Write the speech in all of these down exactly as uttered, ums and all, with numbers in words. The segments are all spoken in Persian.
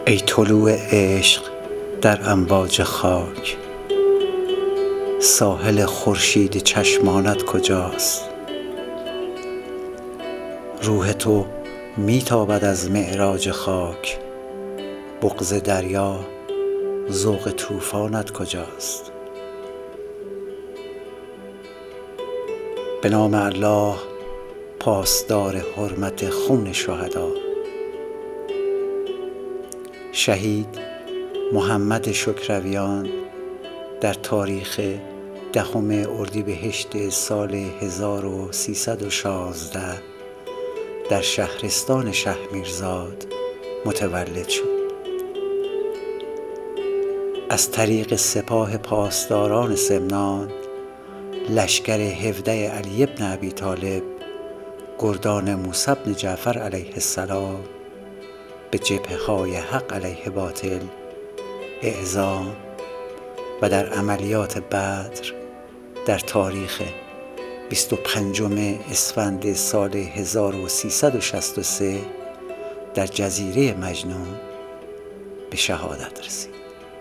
ای طلوع عشق در امواج خاک، ساحل خورشید چشمانت کجاست؟ روح تو می تابد از معراج خاک، بغض دریا ذوق طوفانت کجاست؟ به نام الله پاسدار حرمت خون شهدا. شهید محمد شکرویان در تاریخ دهم اردیبهشت سال هزار و سیصد و شانزده در شهرستان شهرمیرزاد متولد شد. از طریق سپاه پاسداران سمنان، لشکر هفده علی بن ابی طالب، گردان موسی بن جعفر علیه السلام به جبهه‌های حق علیه باطل اعزام و در عملیات بدر در تاریخ بیست و پنجم اسفند سال هزار و سیصد و شصت و سه در جزیره مجنون به شهادت رسید.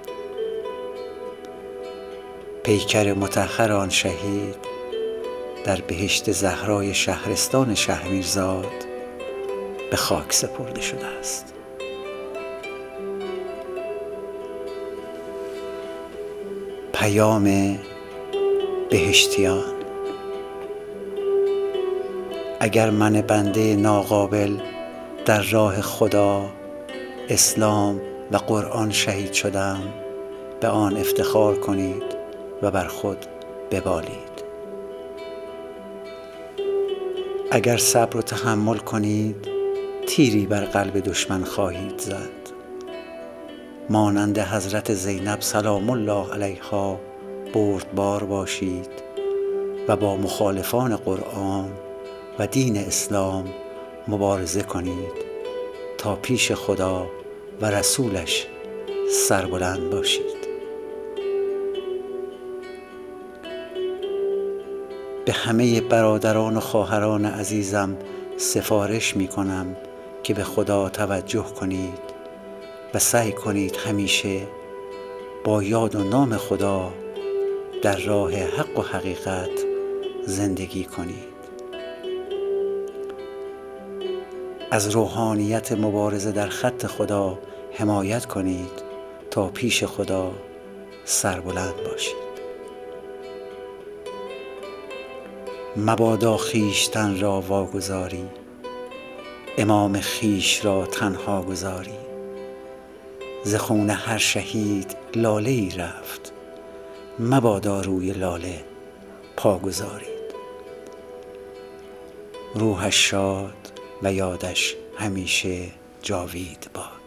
پیکر مطهر آن شهید در بهشت زهرای شهرستان شهرمیرزاد به خاک سپرده شده است. پیام بهشتیان: اگر من بنده ناقابل در راه خدا، اسلام و قرآن شهید شدم، به آن افتخار کنید و بر خود ببالید. اگر صبر و تحمل کنید، تیری بر قلب دشمن خواهید زد. مانند حضرت زینب سلام الله علیها بردبار باشید و با مخالفان قرآن و دین اسلام مبارزه کنید تا پیش خدا و رسولش سربلند باشید. به همه برادران و خواهران عزیزم سفارش می کنم که به خدا توجه کنید و سعی کنید همیشه با یاد و نام خدا در راه حق و حقیقت زندگی کنید. از روحانیت مبارزه در خط خدا حمایت کنید تا پیش خدا سربلند باشید. مبادا خویشتن را واگذاری، امام خویش را تنها گذاری. ز خون هر شهید لاله ای رفت، مبادا روی لاله پا گذارید. روحش شاد و یادش همیشه جاوید باد.